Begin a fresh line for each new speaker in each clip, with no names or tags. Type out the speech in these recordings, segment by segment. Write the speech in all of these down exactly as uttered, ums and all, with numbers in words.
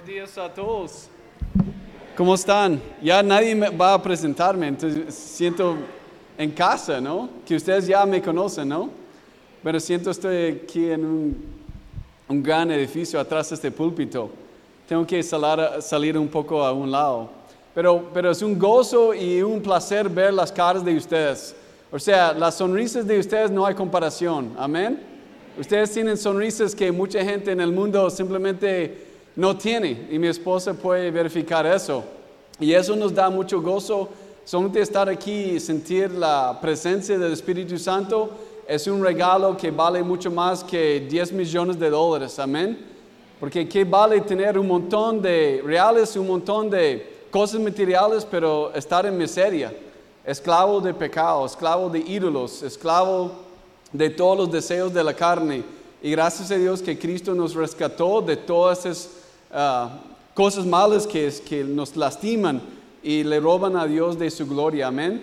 Buenos días a todos. ¿Cómo están? Ya nadie me va a presentarme, entonces siento en casa, ¿no? Que ustedes ya me conocen, ¿no? Pero siento estoy aquí en un, un gran edificio atrás de este púlpito. Tengo que salir, salir un poco a un lado. Pero, pero es un gozo y un placer ver las caras de ustedes. O sea, las sonrisas de ustedes no hay comparación. Amén. Ustedes tienen sonrisas que mucha gente en el mundo simplemente no tiene. Y mi esposa puede verificar eso. Y eso nos da mucho gozo. Solamente estar aquí y sentir la presencia del Espíritu Santo es un regalo que vale mucho más que diez millones de dólares. Amén. Porque ¿qué vale tener un montón de reales, un montón de cosas materiales, pero estar en miseria? Esclavo de pecado, esclavo de ídolos, esclavo de todos los deseos de la carne. Y gracias a Dios que Cristo nos rescató de todas esas uh, cosas malas que, que nos lastiman y le roban a Dios de su gloria. Amén.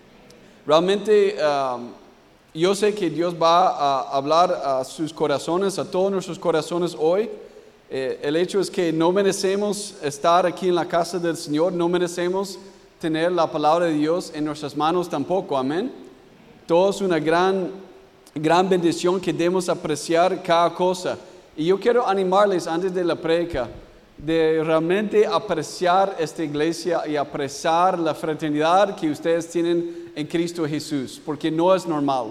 Realmente uh, yo sé que Dios va a hablar a sus corazones, a todos nuestros corazones hoy. Eh, el hecho es que no merecemos estar aquí en la casa del Señor, no merecemos tener la palabra de Dios en nuestras manos tampoco. Amén. Todo es una gran, gran bendición que debemos apreciar cada cosa. Y yo quiero animarles antes de la prédica de realmente apreciar esta iglesia y apreciar la fraternidad que ustedes tienen en Cristo Jesús, porque no es normal.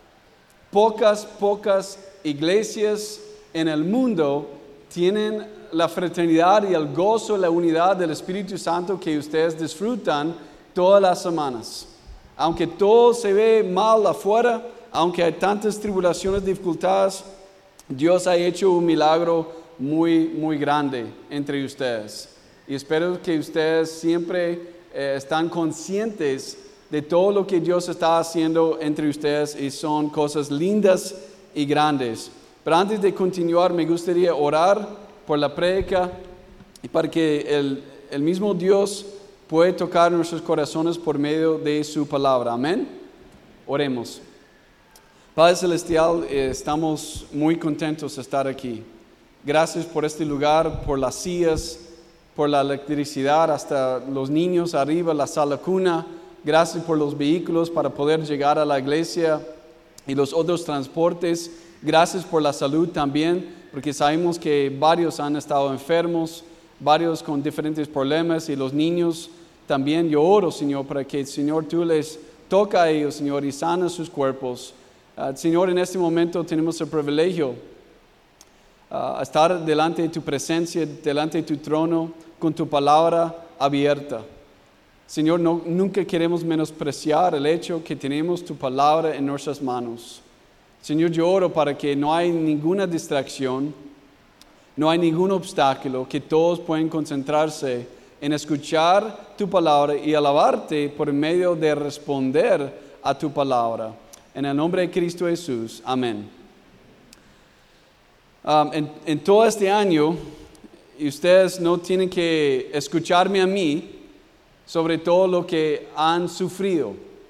Pocas, pocas iglesias en el mundo tienen la fraternidad y el gozo, la unidad del Espíritu Santo que ustedes disfrutan todas las semanas. Aunque todo se ve mal afuera, aunque hay tantas tribulaciones, dificultades, Dios ha hecho un milagro muy, muy grande entre ustedes. Y espero que ustedes siempre eh, están conscientes de todo lo que Dios está haciendo entre ustedes y son cosas lindas y grandes. Pero antes de continuar, me gustaría orar por la prédica y para que el, el mismo Dios pueda tocar nuestros corazones por medio de su palabra. Amén. Oremos. Padre Celestial, eh, estamos muy contentos de estar aquí. Gracias por este lugar, por las sillas, por la electricidad, hasta los niños arriba, la sala cuna. Gracias por los vehículos para poder llegar a la iglesia y los otros transportes. Gracias por la salud también, porque sabemos que varios han estado enfermos, varios con diferentes problemas y los niños también. Yo oro, Señor, para que, Señor, tú les toca a ellos, Señor, y sana sus cuerpos. Uh, Señor, en este momento tenemos el privilegio uh, de estar delante de tu presencia, delante de tu trono, con tu palabra abierta. Señor, no, nunca queremos menospreciar el hecho que tenemos tu palabra en nuestras manos. Señor, yo oro para que no haya ninguna distracción, no hay ningún obstáculo, que todos puedan concentrarse en escuchar tu palabra y alabarte por medio de responder a tu palabra. En el nombre de Cristo Jesús, amén. Um, en, en todo este año, y ustedes no tienen que escucharme a mí sobre todo lo que han sufrido.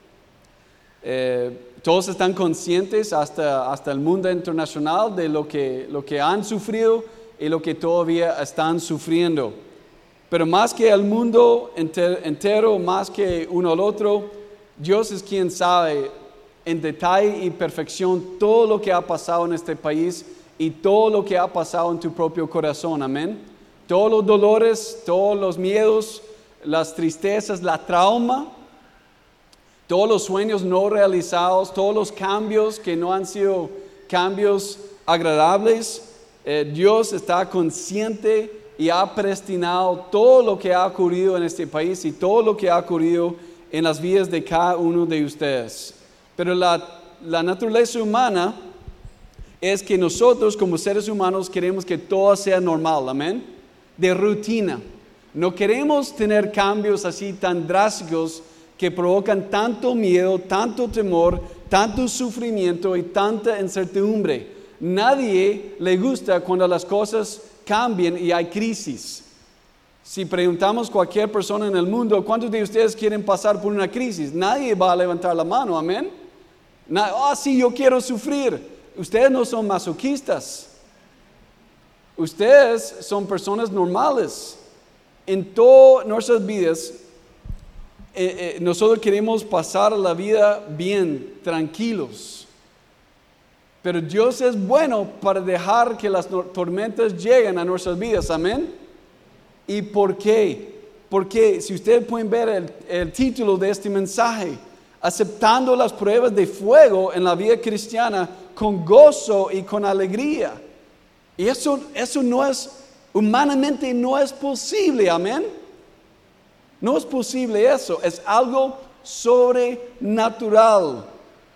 Eh, Todos están conscientes hasta, hasta el mundo internacional de lo que, lo que han sufrido y lo que todavía están sufriendo. Pero más que el mundo enter, entero, más que uno al otro, Dios es quien sabe en detalle y perfección todo lo que ha pasado en este país y todo lo que ha pasado en tu propio corazón. Amén. Todos los dolores, todos los miedos, las tristezas, la trauma, todos los sueños no realizados, todos los cambios que no han sido cambios agradables, eh, Dios está consciente y ha predestinado todo lo que ha ocurrido en este país y todo lo que ha ocurrido en las vidas de cada uno de ustedes. Pero la, la naturaleza humana es que nosotros como seres humanos queremos que todo sea normal, amén, de rutina. No queremos tener cambios así tan drásticos que provocan tanto miedo, tanto temor, tanto sufrimiento y tanta incertidumbre. Nadie le gusta cuando las cosas cambian y hay crisis. Si preguntamos a cualquier persona en el mundo, ¿cuántos de ustedes quieren pasar por una crisis? Nadie va a levantar la mano, amén. Ah, oh, sí, yo quiero sufrir. Ustedes no son masoquistas. Ustedes son personas normales. En todas nuestras vidas, eh, eh, nosotros queremos pasar la vida bien, tranquilos. Pero Dios es bueno para dejar que las tormentas lleguen a nuestras vidas. Amén. ¿Y por qué? Porque si ustedes pueden ver el, el título de este mensaje, aceptando las pruebas de fuego en la vida cristiana con gozo y con alegría. Y eso, eso no es, humanamente no es posible, amén. No es posible eso, es algo sobrenatural.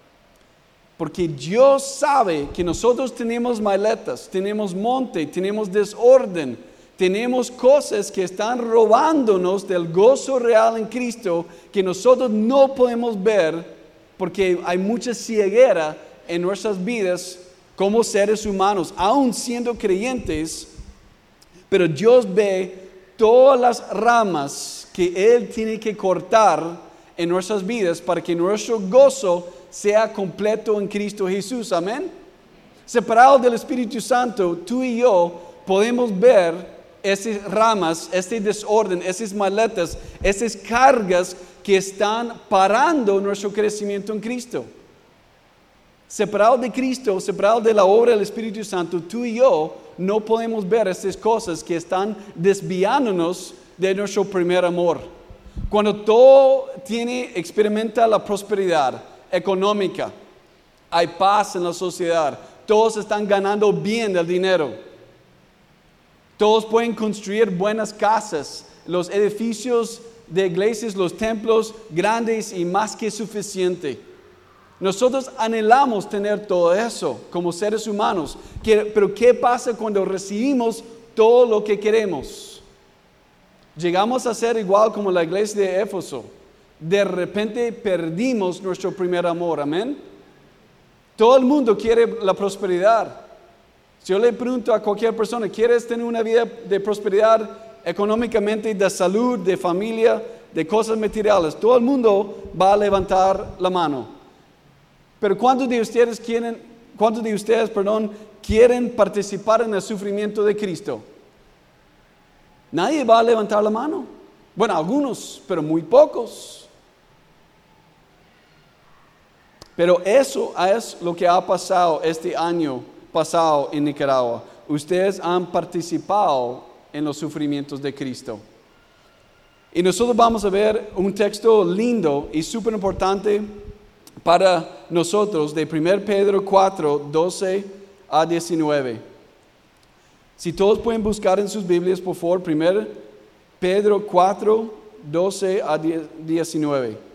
Porque Dios sabe que nosotros tenemos maletas, tenemos monte, tenemos desorden, tenemos cosas que están robándonos del gozo real en Cristo que nosotros no podemos ver porque hay mucha ceguera en nuestras vidas como seres humanos, aún siendo creyentes, pero Dios ve todas las ramas que Él tiene que cortar en nuestras vidas para que nuestro gozo sea completo en Cristo Jesús. Amén. Separado del Espíritu Santo, tú y yo podemos ver esas ramas, este desorden, esas maletas, esas cargas que están parando nuestro crecimiento en Cristo. Separado de Cristo, separado de la obra del Espíritu Santo, tú y yo no podemos ver estas cosas que están desviándonos de nuestro primer amor. Cuando todo tiene, experimenta la prosperidad económica, hay paz en la sociedad, todos están ganando bien del dinero. Todos pueden construir buenas casas, los edificios de iglesias, los templos grandes y más que suficiente. Nosotros anhelamos tener todo eso como seres humanos, pero ¿qué pasa cuando recibimos todo lo que queremos? Llegamos a ser igual como la iglesia de Éfeso. De repente perdimos nuestro primer amor, amén. Todo el mundo quiere la prosperidad. Si yo le pregunto a cualquier persona, ¿quieres tener una vida de prosperidad económicamente, de salud, de familia, de cosas materiales? Todo el mundo va a levantar la mano. Pero ¿cuántos de ustedes quieren, cuántos de ustedes, perdón, quieren participar en el sufrimiento de Cristo? Nadie va a levantar la mano. Bueno, algunos, pero muy pocos. Pero eso es lo que ha pasado este año pasado en Nicaragua. Ustedes han participado en los sufrimientos de Cristo. Y nosotros vamos a ver un texto lindo y súper importante para nosotros de primera Pedro cuatro, doce a diecinueve. Si todos pueden buscar en sus Biblias, por favor, primera Pedro cuatro, doce a diecinueve.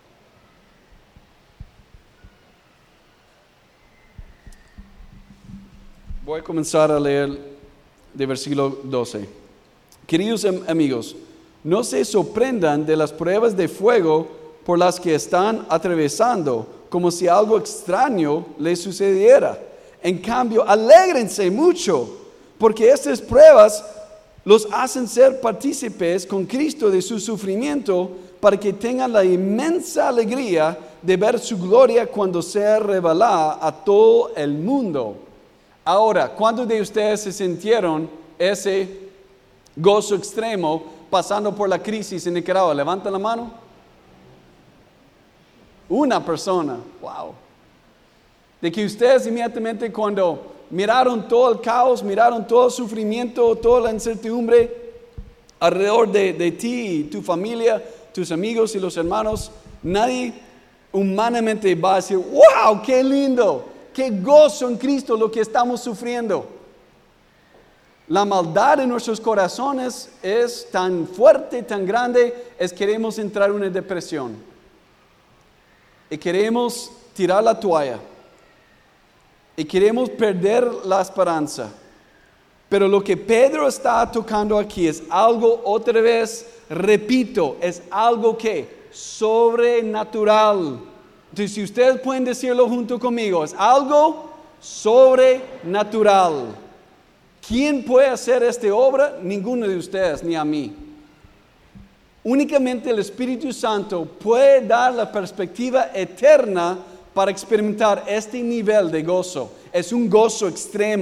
Voy a comenzar a leer de versículo doce. Queridos amigos, no se sorprendan de las pruebas de fuego por las que están atravesando, como si algo extraño les sucediera. En cambio, alégrense mucho, porque estas pruebas los hacen ser partícipes con Cristo de su sufrimiento, para que tengan la inmensa alegría de ver su gloria cuando sea revelada a todo el mundo. Ahora, ¿cuántos de ustedes se sintieron ese gozo extremo pasando por la crisis en Nicaragua? Levanten la mano. Una persona, wow. De que ustedes inmediatamente cuando miraron todo el caos, miraron todo el sufrimiento, toda la incertidumbre alrededor de, de ti y tu familia, tus amigos y los hermanos, nadie humanamente va a decir, wow, qué lindo, qué gozo en Cristo lo que estamos sufriendo. La maldad en nuestros corazones es tan fuerte, tan grande, es que queremos entrar en una depresión. Y queremos tirar la toalla. Y queremos perder la esperanza. Pero lo que Pedro está tocando aquí es algo, otra vez, repito, es algo que sobrenatural. Entonces, si ustedes pueden decirlo junto conmigo, es algo sobrenatural. ¿Quién puede hacer esta obra? Ninguno de ustedes, ni a mí. Únicamente el Espíritu Santo puede dar la perspectiva eterna para experimentar este nivel de gozo. Es un gozo extremo,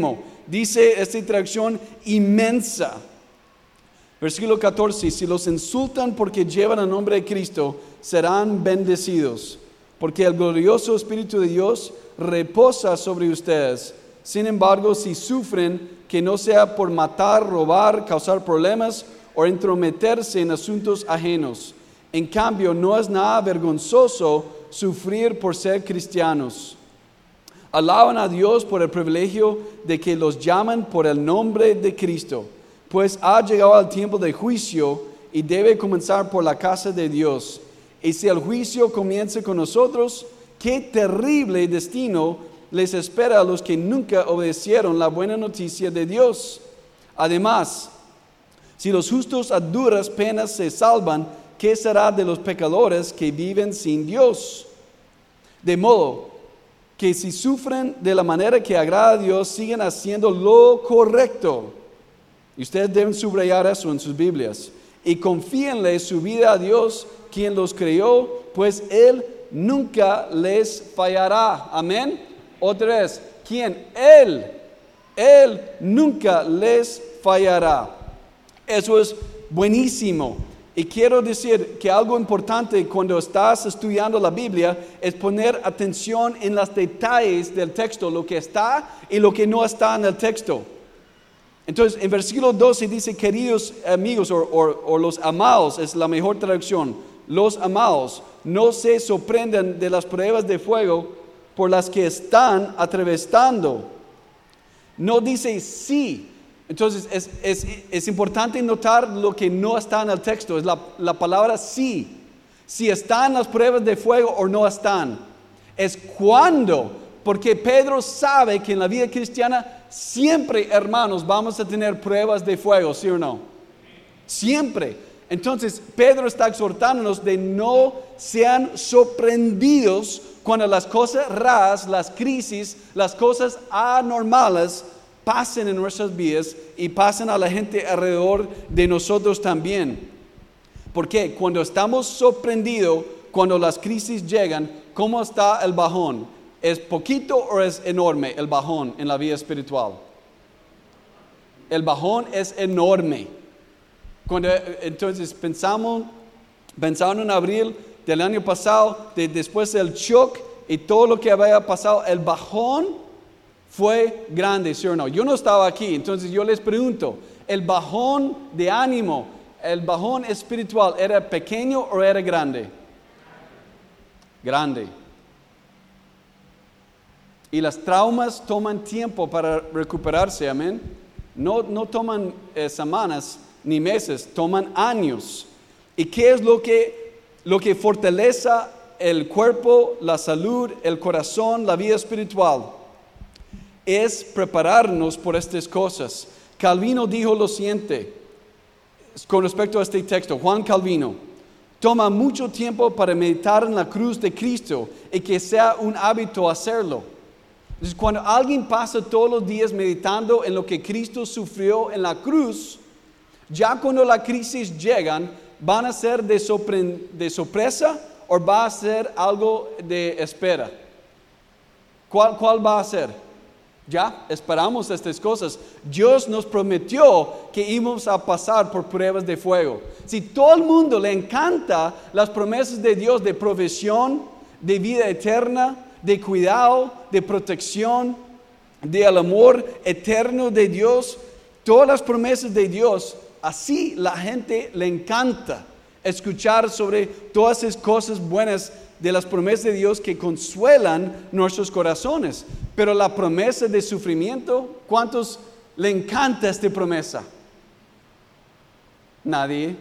Dice esta traducción inmensa. Versículo catorce, si los insultan porque llevan el nombre de Cristo, serán bendecidos, porque el glorioso Espíritu de Dios reposa sobre ustedes. Sin embargo, si sufren, que no sea por matar, robar, causar problemas o entrometerse en asuntos ajenos. En cambio, no es nada vergonzoso sufrir por ser cristianos. Alaban a Dios por el privilegio de que los llaman por el nombre de Cristo, pues ha llegado el tiempo de juicio y debe comenzar por la casa de Dios. Y si el juicio comienza con nosotros, qué terrible destino les espera a los que nunca obedecieron la buena noticia de Dios. Además, si los justos a duras penas se salvan, ¿qué será de los pecadores que viven sin Dios? De modo que si sufren de la manera que agrada a Dios, siguen haciendo lo correcto. Y ustedes deben subrayar eso en sus Biblias. Y confíenle su vida a Dios, quien los creó, pues Él nunca les fallará. Amén. Otra vez, ¿quién? Él. Él nunca les fallará. Eso es buenísimo. Y quiero decir que algo importante cuando estás estudiando la Biblia es poner atención en los detalles del texto, lo que está y lo que no está en el texto. Entonces, en versículo doce dice, queridos amigos, o, o, o los amados, es la mejor traducción. Los amados, no se sorprendan de las pruebas de fuego por las que están atravesando. No dice sí. Entonces, es, es, es importante notar lo que no está en el texto. Es la, la palabra sí. Si están las pruebas de fuego o no están. Es cuando. Porque Pedro sabe que en la vida cristiana siempre, hermanos, vamos a tener pruebas de fuego, ¿sí o no? Siempre. Entonces, Pedro está exhortándonos de no sean sorprendidos cuando las cosas raras, las crisis, las cosas anormales pasen en nuestras vidas y pasen a la gente alrededor de nosotros también. Porque cuando estamos sorprendidos, cuando las crisis llegan, ¿cómo está el bajón? ¿Es poquito o es enorme el bajón en la vida espiritual? El bajón es enorme. Cuando, entonces pensamos, pensando en abril del año pasado, de, después del shock y todo lo que había pasado, el bajón fue grande, ¿sí o no? Yo no estaba aquí, entonces yo les pregunto, ¿el bajón de ánimo, el bajón espiritual, era pequeño o era grande? Grande. Y las traumas toman tiempo para recuperarse, amén. No, no toman eh, semanas ni meses, toman años. ¿Y qué es lo que, lo que fortalece el cuerpo, la salud, el corazón, la vida espiritual? Es prepararnos por estas cosas. Calvino dijo lo siguiente con respecto a este texto. Juan Calvino: toma mucho tiempo para meditar en la cruz de Cristo y que sea un hábito hacerlo. Entonces, cuando alguien pasa todos los días meditando en lo que Cristo sufrió en la cruz, ya cuando la crisis llegan, ¿van a ser de, sorpre- de sorpresa o va a ser algo de espera? ¿Cuál, cuál va a ser? Ya esperamos estas cosas. Dios nos prometió que íbamos a pasar por pruebas de fuego. Si todo el mundo le encanta las promesas de Dios de provisión, de vida eterna, de cuidado, de protección, del amor eterno de Dios, todas las promesas de Dios, así la gente le encanta escuchar sobre todas esas cosas buenas de las promesas de Dios que consuelan nuestros corazones. Pero la promesa de sufrimiento, ¿cuántos le encanta esta promesa? Nadie.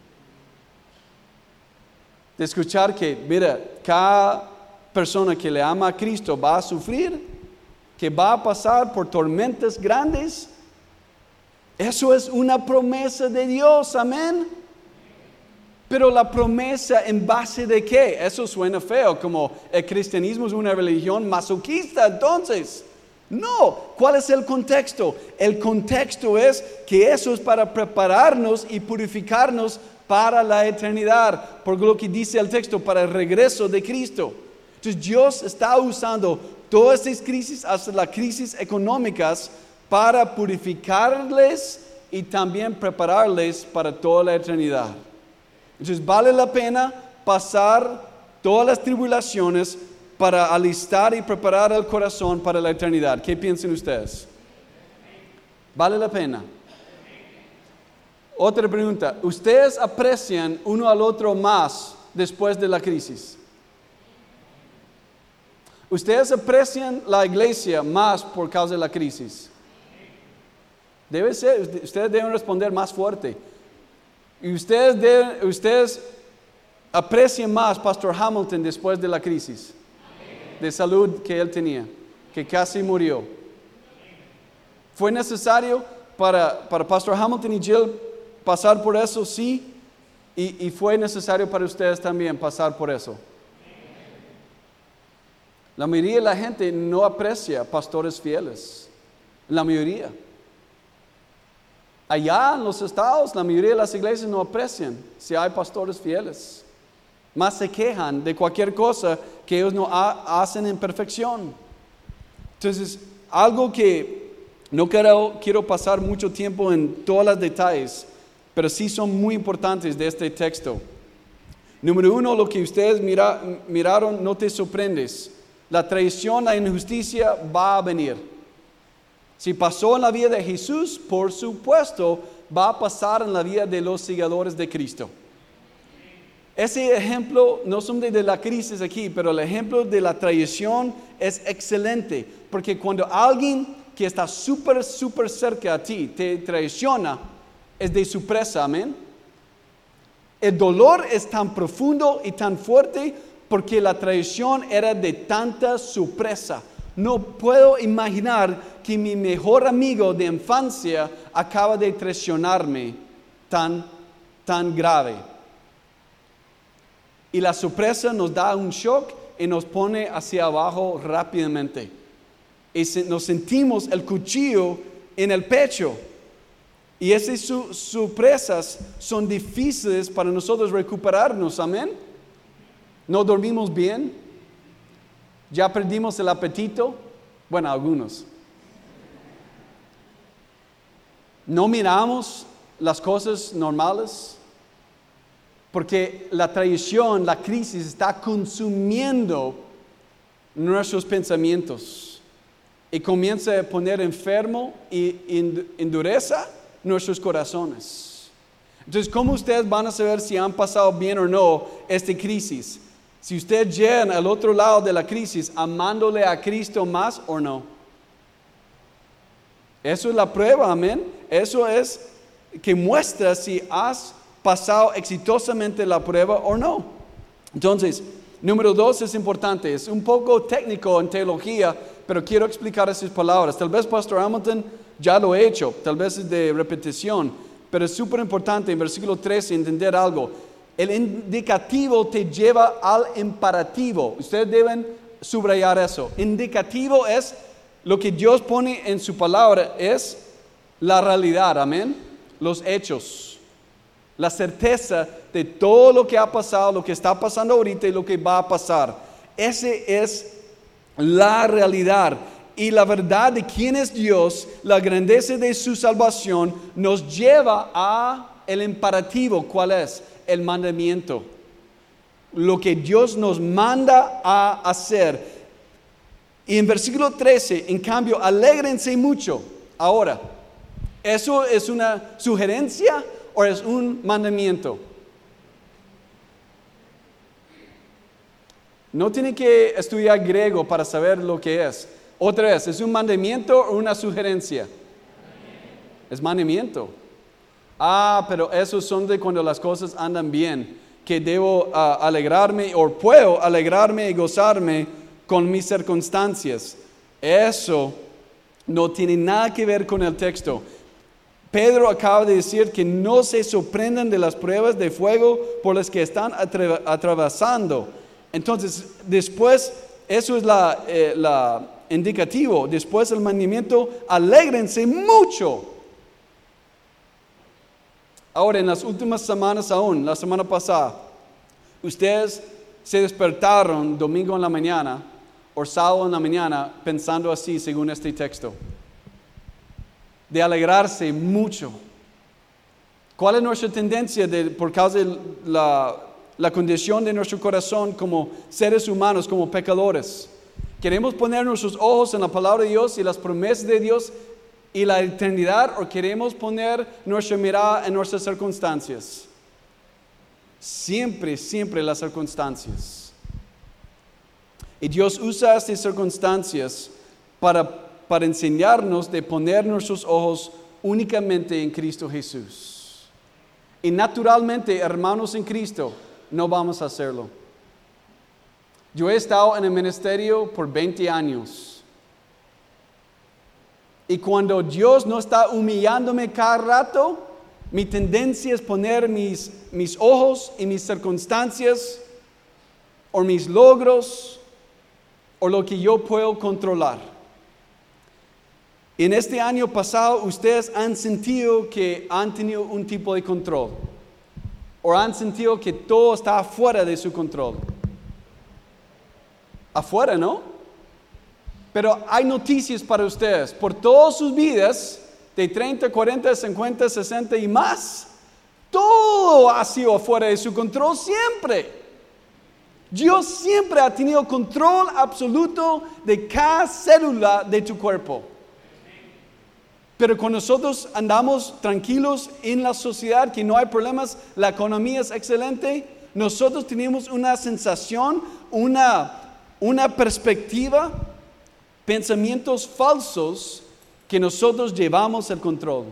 De escuchar que, mira, cada persona que le ama a Cristo va a sufrir, que va a pasar por tormentas grandes. Eso es una promesa de Dios, amén. Pero la promesa, ¿en base de qué? Eso suena feo, como el cristianismo es una religión masoquista, entonces. No, ¿cuál es el contexto? El contexto es que eso es para prepararnos y purificarnos para la eternidad, por lo que dice el texto, para el regreso de Cristo. Entonces Dios está usando todas estas crisis, hasta las crisis económicas, para purificarles y también prepararles para toda la eternidad. Entonces vale la pena pasar todas las tribulaciones para alistar y preparar el corazón para la eternidad. ¿Qué piensan ustedes? ¿Vale la pena? Otra pregunta. ¿Ustedes aprecian uno al otro más después de la crisis? ¿Ustedes aprecian la iglesia más por causa de la crisis? Debe ser, ustedes deben responder más fuerte. Y ustedes, deben, ustedes aprecian más Pastor Hamilton después de la crisis de salud que él tenía, que casi murió. ¿Fue necesario para, para Pastor Hamilton y Jill pasar por eso? Sí. Y, y fue necesario para ustedes también pasar por eso. La mayoría de la gente no aprecia pastores fieles. La mayoría. Allá en los estados, la mayoría de las iglesias no aprecian si hay pastores fieles. Más se quejan de cualquier cosa que ellos no ha, hacen en perfección. Entonces, algo que no quiero, quiero pasar mucho tiempo en todos los detalles, pero sí son muy importantes de este texto. Número uno, lo que ustedes mira, miraron, no te sorprendes. La traición, la injusticia va a venir. Si pasó en la vida de Jesús, por supuesto, va a pasar en la vida de los seguidores de Cristo. Ese ejemplo, no son de, de la crisis aquí, pero el ejemplo de la traición es excelente. Porque cuando alguien que está súper, súper cerca a ti te traiciona, es de sorpresa, amén. El dolor es tan profundo y tan fuerte porque la traición era de tanta sorpresa. No puedo imaginar que mi mejor amigo de infancia acaba de traicionarme tan, tan grave. Y la sorpresa nos da un shock y nos pone hacia abajo rápidamente. Y se, nos sentimos el cuchillo en el pecho. Y esas su, sorpresas son difíciles para nosotros recuperarnos, amén. No dormimos bien. Ya perdimos el apetito. Bueno, algunos. No miramos las cosas normales. Porque la traición, la crisis está consumiendo nuestros pensamientos. Y comienza a poner enfermo y endurece nuestros corazones. Entonces, ¿cómo ustedes van a saber si han pasado bien o no esta crisis? Si ustedes llegan al otro lado de la crisis, amándole a Cristo más o no. Eso es la prueba, amén. Eso es que muestra si has pasado exitosamente la prueba o no. Entonces, número dos es importante. Es un poco técnico en teología, pero quiero explicar esas palabras. Tal vez Pastor Hamilton ya lo he hecho, tal vez es de repetición, pero es súper importante en versículo trece entender algo. El indicativo te lleva al imperativo. Ustedes deben subrayar eso. Indicativo es lo que Dios pone en su palabra, es la realidad, amén. Los hechos, la certeza de todo lo que ha pasado, lo que está pasando ahorita y lo que va a pasar. Ese es la realidad. Y la verdad de quién es Dios, la grandeza de su salvación, nos lleva a el imperativo. ¿Cuál es? El mandamiento. Lo que Dios nos manda a hacer. Y en versículo trece, en cambio, alégrense mucho. Ahora, ¿eso es una sugerencia o es un mandamiento? No tiene que estudiar griego para saber lo que es. Otra vez, ¿es un mandamiento o una sugerencia? Es mandamiento. Ah, pero esos son de cuando las cosas andan bien, que debo uh, alegrarme o puedo alegrarme y gozarme con mis circunstancias. Eso no tiene nada que ver con el texto. Pedro acaba de decir que no se sorprendan de las pruebas de fuego por las que están atra- atravesando. Entonces, después, eso es la, eh, la indicativo. Después el mandamiento, alégrense mucho. Ahora, en las últimas semanas aún, la semana pasada, ustedes se despertaron domingo en la mañana o sábado en la mañana pensando así según este texto. de alegrarse mucho. ¿Cuál es nuestra tendencia de, por causa de la, la condición de nuestro corazón como seres humanos, como pecadores? ¿Queremos poner nuestros ojos en la palabra de Dios y las promesas de Dios y la eternidad, o queremos poner nuestra mirada en nuestras circunstancias? Siempre, siempre las circunstancias. Y Dios usa estas circunstancias para, para enseñarnos de poner nuestros ojos únicamente en Cristo Jesús. Y naturalmente, hermanos en Cristo, no vamos a hacerlo. Yo he estado en el ministerio por veinte años. Y cuando Dios no está humillándome cada rato, mi tendencia es poner mis, mis ojos en mis circunstancias, o mis logros, o lo que yo puedo controlar. En este año pasado, ustedes han sentido que han tenido un tipo de control, o han sentido que todo está fuera de su control. Afuera, ¿no? Pero hay noticias para ustedes. Por todas sus vidas, de treinta, cuarenta, cincuenta, sesenta y más, todo ha sido fuera de su control siempre. Dios siempre ha tenido control absoluto de cada célula de tu cuerpo. Pero cuando nosotros andamos tranquilos en la sociedad, que no hay problemas, la economía es excelente, nosotros tenemos una sensación, una, una perspectiva, pensamientos falsos que nosotros llevamos el control.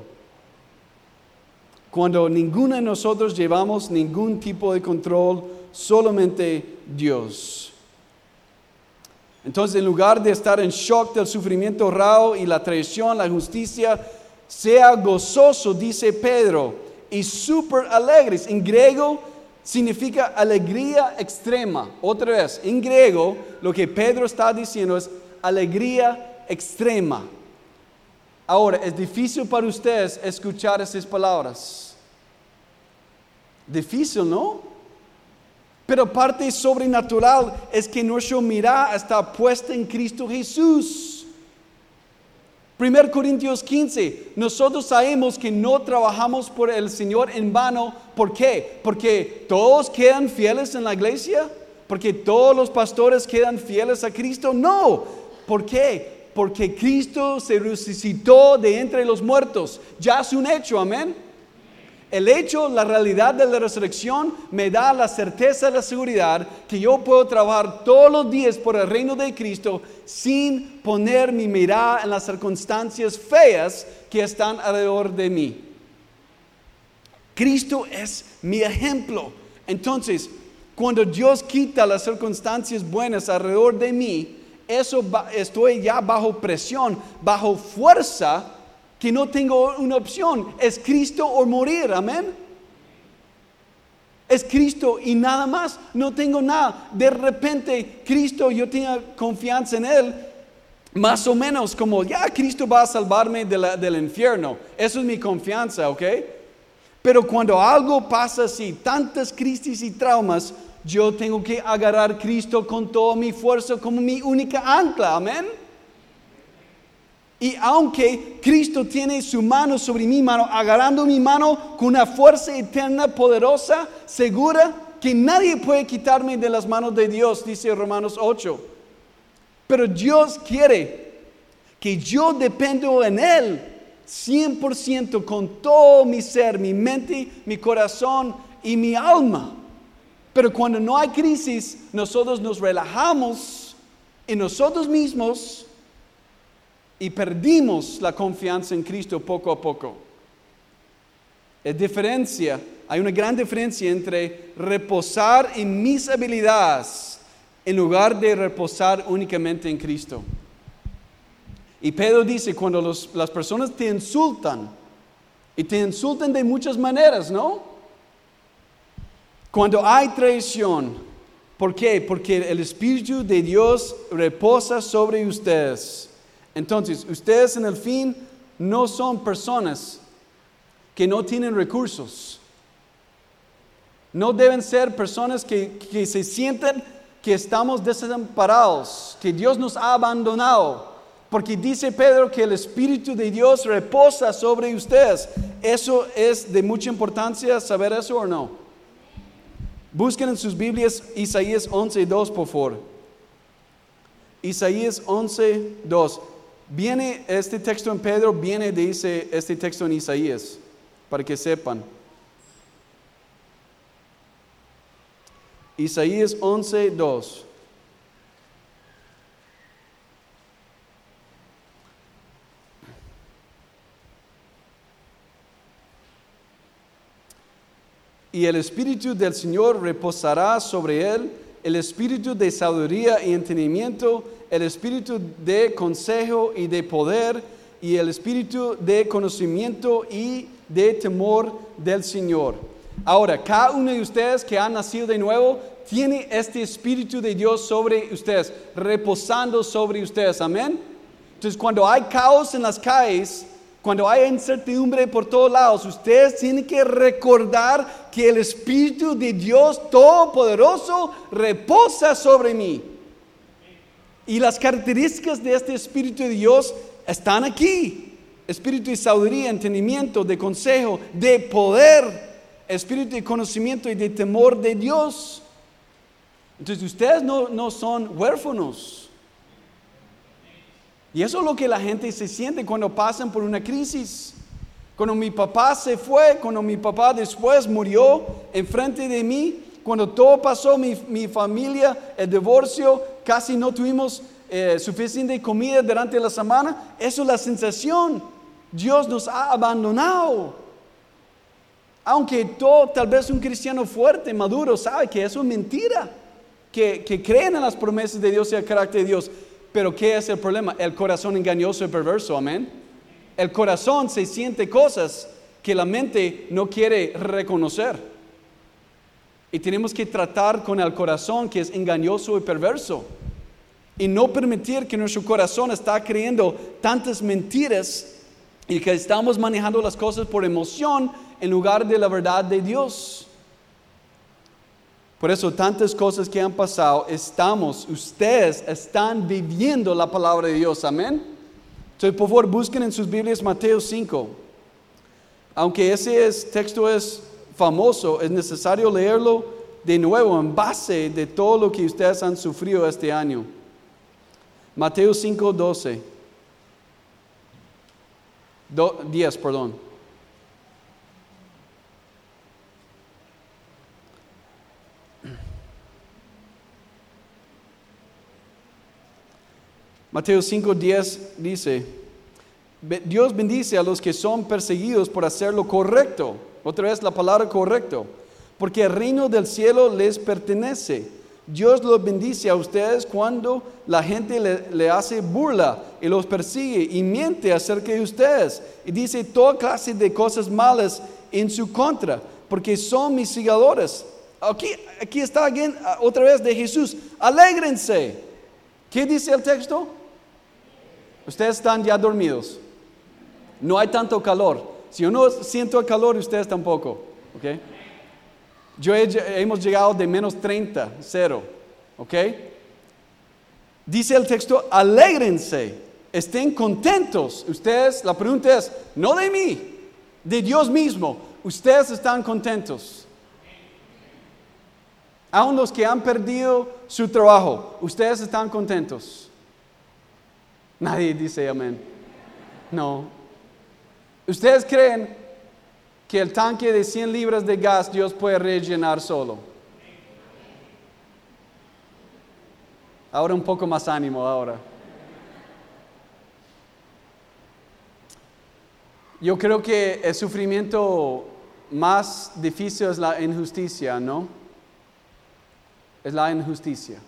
Cuando ninguno de nosotros llevamos ningún tipo de control, solamente Dios. Entonces, en lugar de estar en shock del sufrimiento raro y la traición, la justicia, sea gozoso, dice Pedro, y súper alegres. En griego significa alegría extrema. Otra vez, en griego, lo que Pedro está diciendo es alegría extrema. Ahora, es difícil para ustedes escuchar esas palabras. Difícil, ¿no? Pero parte sobrenatural es que nuestra mirada está puesta en Cristo Jesús. primero Corintios quince, nosotros sabemos que no trabajamos por el Señor en vano. ¿Por qué? Porque todos quedan fieles en la iglesia. Porque todos los pastores quedan fieles a Cristo. No. ¿Por qué? Porque Cristo se resucitó de entre los muertos. Ya es un hecho, amén. El hecho, la realidad de la resurrección me da la certeza y la seguridad que yo puedo trabajar todos los días por el reino de Cristo sin poner mi mirada en las circunstancias feas que están alrededor de mí. Cristo es mi ejemplo. Entonces, cuando Dios quita las circunstancias buenas alrededor de mí, eso estoy ya bajo presión, bajo fuerza, que no tengo una opción. Es Cristo o morir, amén. Es Cristo y nada más, no tengo nada. De repente, Cristo, yo tengo confianza en Él, más o menos como, ya Cristo va a salvarme de la, del infierno. Eso es mi confianza, ¿ok? Pero cuando algo pasa así, tantas crisis y traumas, yo tengo que agarrar a Cristo con toda mi fuerza como mi única ancla, amén. Y aunque Cristo tiene su mano sobre mi mano, agarrando mi mano con una fuerza eterna, poderosa, segura, que nadie puede quitarme de las manos de Dios, dice Romanos ocho. Pero Dios quiere que yo dependo en Él cien por ciento con todo mi ser, mi mente, mi corazón y mi alma. Pero cuando no hay crisis, nosotros nos relajamos en nosotros mismos y perdimos la confianza en Cristo poco a poco. Es diferencia, hay una gran diferencia entre reposar en mis habilidades en lugar de reposar únicamente en Cristo. Y Pedro dice, cuando los, las personas te insultan, y te insultan de muchas maneras, ¿no? Cuando hay traición, ¿por qué? Porque el Espíritu de Dios reposa sobre ustedes. Entonces, ustedes en el fin no son personas que no tienen recursos. No deben ser personas que, que se sienten que estamos desamparados, que Dios nos ha abandonado. Porque dice Pedro que el Espíritu de Dios reposa sobre ustedes. ¿Eso es de mucha importancia saber eso o no? Busquen en sus Biblias Isaías once dos, por favor. Isaías once dos. Viene este texto en Pedro, viene dice este texto en Isaías, para que sepan. Isaías once dos. Y el Espíritu del Señor reposará sobre él, el Espíritu de sabiduría y entendimiento, el Espíritu de consejo y de poder, y el Espíritu de conocimiento y de temor del Señor. Ahora, cada uno de ustedes que han nacido de nuevo, tiene este Espíritu de Dios sobre ustedes, reposando sobre ustedes, amén. Entonces, cuando hay caos en las calles, cuando hay incertidumbre por todos lados, ustedes tienen que recordar que el Espíritu de Dios Todopoderoso reposa sobre mí. Y las características de este Espíritu de Dios están aquí. Espíritu de sabiduría, entendimiento, de consejo, de poder, espíritu de conocimiento y de temor de Dios. Entonces ustedes no, no son huérfanos. Y eso es lo que la gente se siente cuando pasan por una crisis. Cuando mi papá se fue, cuando mi papá después murió enfrente de mí, cuando todo pasó, mi, mi familia, el divorcio, casi no tuvimos eh, suficiente comida durante la semana. Eso es la sensación. Dios nos ha abandonado. Aunque todo, tal vez un cristiano fuerte, maduro, sabe que eso es mentira. Que, que creen en las promesas de Dios y el carácter de Dios. Pero ¿qué es el problema? El corazón engañoso y perverso, amén. El corazón se siente cosas que la mente no quiere reconocer. Y tenemos que tratar con el corazón que es engañoso y perverso. Y no permitir que nuestro corazón está creyendo tantas mentiras y que estamos manejando las cosas por emoción en lugar de la verdad de Dios. Por eso tantas cosas que han pasado, estamos, ustedes están viviendo la palabra de Dios, amén. Entonces por favor busquen en sus Biblias Mateo cinco. Aunque ese es, texto es famoso, es necesario leerlo de nuevo en base de todo lo que ustedes han sufrido este año. Mateo cinco doce. Do, diez, perdón. Mateo cinco diez dice, Dios bendice a los que son perseguidos por hacer lo correcto. Otra vez la palabra correcto. Porque el reino del cielo les pertenece. Dios los bendice a ustedes cuando la gente le, le hace burla y los persigue y miente acerca de ustedes. Y dice toda clase de cosas malas en su contra, porque son mis seguidores. Aquí, aquí está again, otra vez de Jesús. Alégrense. ¿Qué dice el texto? Ustedes están ya dormidos. No hay tanto calor. Si yo no siento el calor, ustedes tampoco. ¿Okay? Yo he, hemos llegado de menos treinta, cero. ¿Ok? Dice el texto, alégrense. Estén contentos. Ustedes, la pregunta es, no de mí, de Dios mismo. Ustedes están contentos. Aún los que han perdido su trabajo, ustedes están contentos. Nadie dice amén. No. ¿Ustedes creen que el tanque de cien libras de gas Dios puede rellenar solo? Ahora un poco más ánimo ahora. Yo creo que el sufrimiento más difícil es la injusticia, ¿no? Es la injusticia.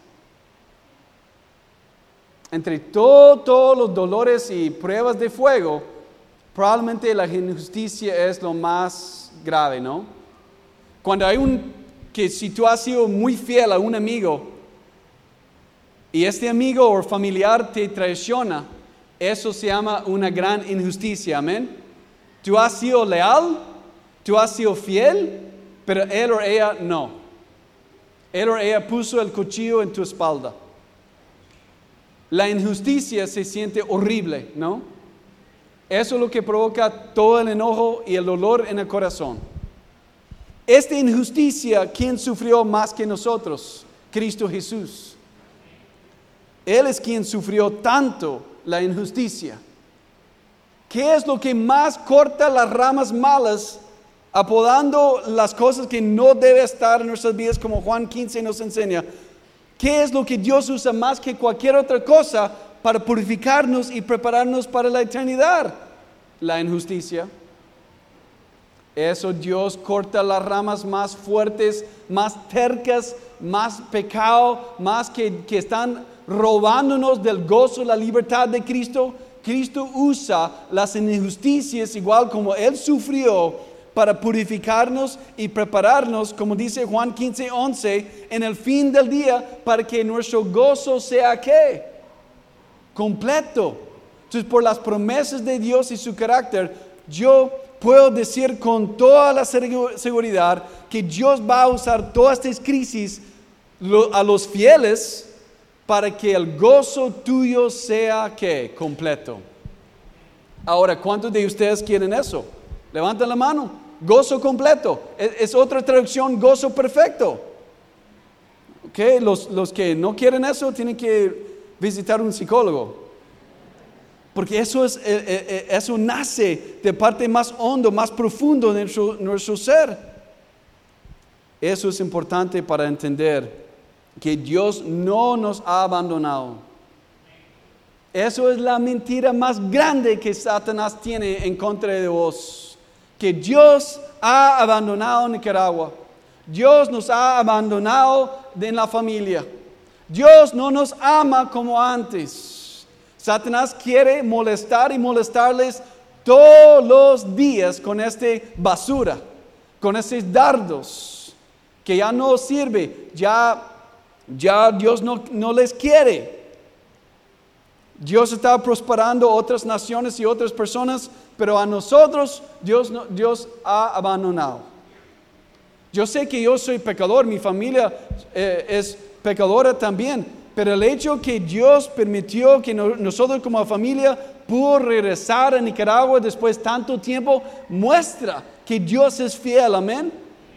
Entre todo, todos los dolores y pruebas de fuego, probablemente la injusticia es lo más grave, ¿no? Cuando hay un, que si tú has sido muy fiel a un amigo y este amigo o familiar te traiciona, eso se llama una gran injusticia, amén. Tú has sido leal, tú has sido fiel, pero él o ella no. Él o ella puso el cuchillo en tu espalda. la injusticia se siente horrible, ¿no? Eso es lo que provoca todo el enojo y el dolor en el corazón. Esta injusticia, ¿quién sufrió más que nosotros? Cristo Jesús. Él es quien sufrió tanto la injusticia. ¿Qué es lo que más corta las ramas malas, apodando las cosas que no deben estar en nuestras vidas, como Juan quince nos enseña? ¿Qué es lo que Dios usa más que cualquier otra cosa para purificarnos y prepararnos para la eternidad? La injusticia. Eso Dios corta las ramas más fuertes, más tercas, más pecado, más que, que están robándonos del gozo, la libertad de Cristo. Cristo usa las injusticias igual como Él sufrió para purificarnos y prepararnos, como dice Juan quince, once, en el fin del día, para que nuestro gozo sea ¿qué? Completo. Entonces, por las promesas de Dios y su carácter, yo puedo decir con toda la seguridad que Dios va a usar todas estas crisis a los fieles para que el gozo tuyo sea ¿qué? Completo. Ahora, ¿cuántos de ustedes quieren eso? Levanten la mano. Gozo completo. Es, es otra traducción, gozo perfecto. Okay, los, los que no quieren eso tienen que visitar un psicólogo. Porque eso, es, eh, eh, eso nace de parte más hondo, más profundo de nuestro, nuestro ser. Eso es importante para entender que Dios no nos ha abandonado. Eso es la mentira más grande que Satanás tiene en contra de vos. Que Dios ha abandonado Nicaragua. Dios nos ha abandonado en la familia. Dios no nos ama como antes. Satanás quiere molestar y molestarles todos los días con esta basura, con estos dardos que ya no sirve, ya, ya Dios no, no les quiere. Dios está prosperando otras naciones y otras personas, pero a nosotros Dios, no, Dios ha abandonado. Yo sé que yo soy pecador, mi familia eh, es pecadora también, pero el hecho que Dios permitió que no, nosotros como familia pudo regresar a Nicaragua después de tanto tiempo, muestra que Dios es fiel, amén.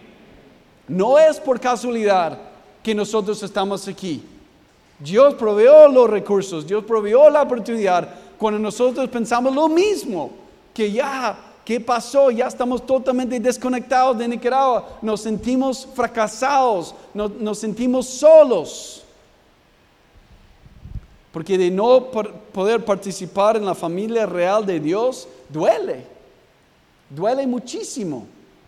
No es por casualidad que nosotros estamos aquí. Dios proveyó los recursos, Dios proveyó la oportunidad cuando nosotros pensamos lo mismo, que ya, ¿qué pasó? Ya estamos totalmente desconectados de Nicaragua, nos sentimos fracasados, nos, nos sentimos solos. Porque de no poder participar en la familia real de Dios, duele, duele muchísimo.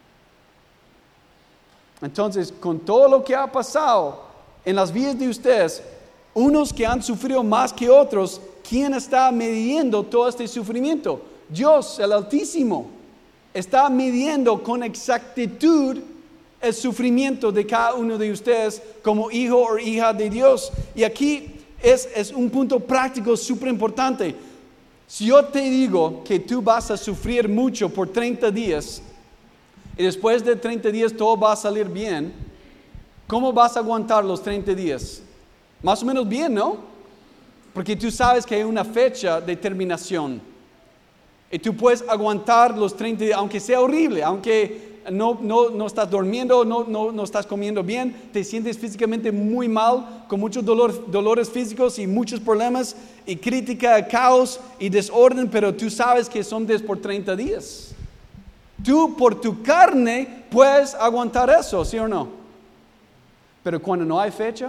Entonces, con todo lo que ha pasado en las vidas de ustedes, unos que han sufrido más que otros, ¿quién está midiendo todo este sufrimiento? Dios, el Altísimo, está midiendo con exactitud el sufrimiento de cada uno de ustedes como hijo o hija de Dios. Y aquí Es, es un punto práctico súper importante. Si yo te digo que tú vas a sufrir mucho por treinta días y después de treinta días todo va a salir bien, ¿cómo vas a aguantar los treinta días? Más o menos bien, ¿no? Porque tú sabes que hay una fecha de terminación y tú puedes aguantar los treinta días, aunque sea horrible, aunque No, no, no estás durmiendo, no, no, no estás comiendo bien, te sientes físicamente muy mal, con muchos dolor, dolores físicos y muchos problemas y crítica, caos y desorden, pero tú sabes que son después por treinta días. Tú por tu carne puedes aguantar eso, ¿sí o no? Pero cuando no hay fecha,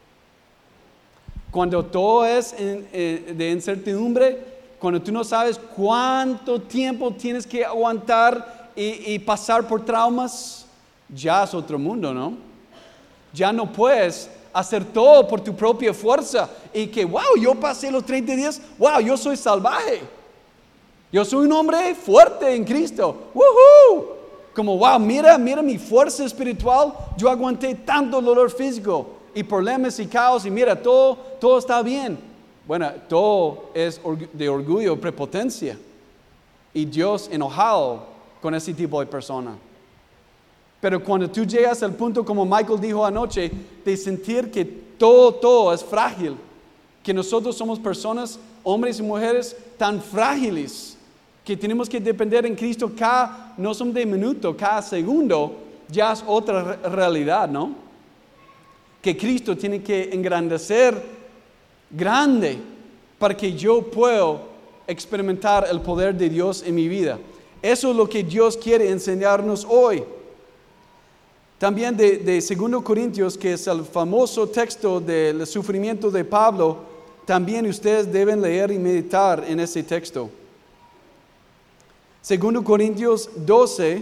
cuando todo es en, eh, de incertidumbre, cuando tú no sabes cuánto tiempo tienes que aguantar Y, y pasar por traumas, ya es otro mundo, ¿no? Ya no puedes hacer todo por tu propia fuerza y que, wow, yo pasé los treinta días, wow, yo soy salvaje. Yo soy un hombre fuerte en Cristo. ¡Woohoo! Como, wow, mira, mira mi fuerza espiritual, yo aguanté tanto dolor físico y problemas y caos y mira, todo, todo está bien. Bueno, todo es de orgullo, prepotencia y Dios enojado con ese tipo de persona. Pero cuando tú llegas al punto, como Michael dijo anoche, de sentir que todo, todo es frágil, que nosotros somos personas, hombres y mujeres, tan frágiles, que tenemos que depender en Cristo cada, no son de minuto, cada segundo, ya es otra realidad, ¿no? Que Cristo tiene que engrandecer grande para que yo pueda experimentar el poder de Dios en mi vida. Eso es lo que Dios quiere enseñarnos hoy. También de, de Segundo Corintios, que es el famoso texto del sufrimiento de Pablo, también ustedes deben leer y meditar en ese texto. Segundo Corintios doce,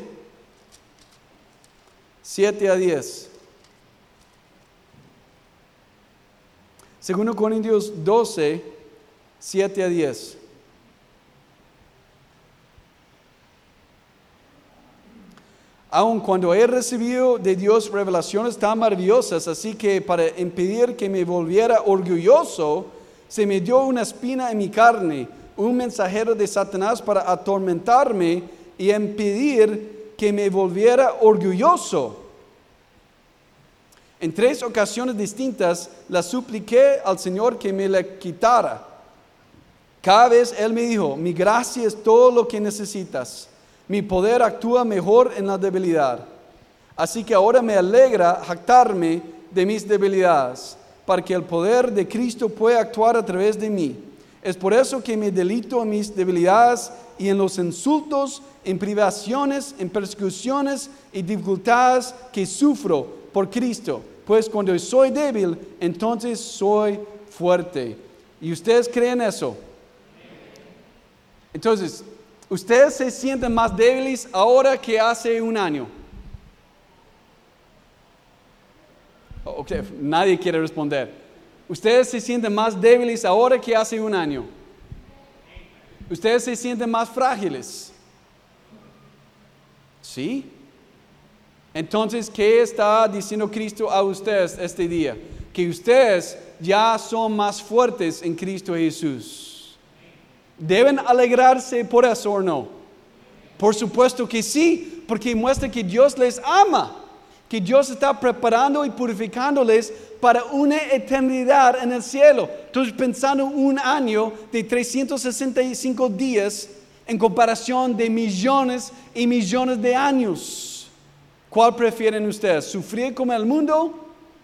siete a diez. Segundo Corintios doce, siete a diez. Aun cuando he recibido de Dios revelaciones tan maravillosas, así que para impedir que me volviera orgulloso, se me dio una espina en mi carne, un mensajero de Satanás para atormentarme y impedir que me volviera orgulloso. En tres ocasiones distintas la supliqué al Señor que me la quitara. Cada vez Él me dijo, mi gracia es todo lo que necesitas. Mi poder actúa mejor en la debilidad. Así que ahora me alegra jactarme de mis debilidades, para que el poder de Cristo pueda actuar a través de mí. Es por eso que me delito en mis debilidades y en los insultos, en privaciones, en persecuciones y dificultades que sufro por Cristo. Pues cuando soy débil, entonces soy fuerte. ¿Y ustedes creen eso? Entonces, ¿ustedes se sienten más débiles ahora que hace un año? Okay, nadie quiere responder. ¿Ustedes se sienten más débiles ahora que hace un año? ¿Ustedes se sienten más frágiles? ¿Sí? Entonces, ¿qué está diciendo Cristo a ustedes este día? Que ustedes ya son más fuertes en Cristo Jesús. ¿Deben alegrarse por eso o no? Por supuesto que sí, porque muestra que Dios les ama, que Dios está preparando y purificándoles para una eternidad en el cielo. Entonces, pensando un año de trescientos sesenta y cinco días en comparación de millones y millones de años. ¿Cuál prefieren ustedes? ¿Sufrir como el mundo?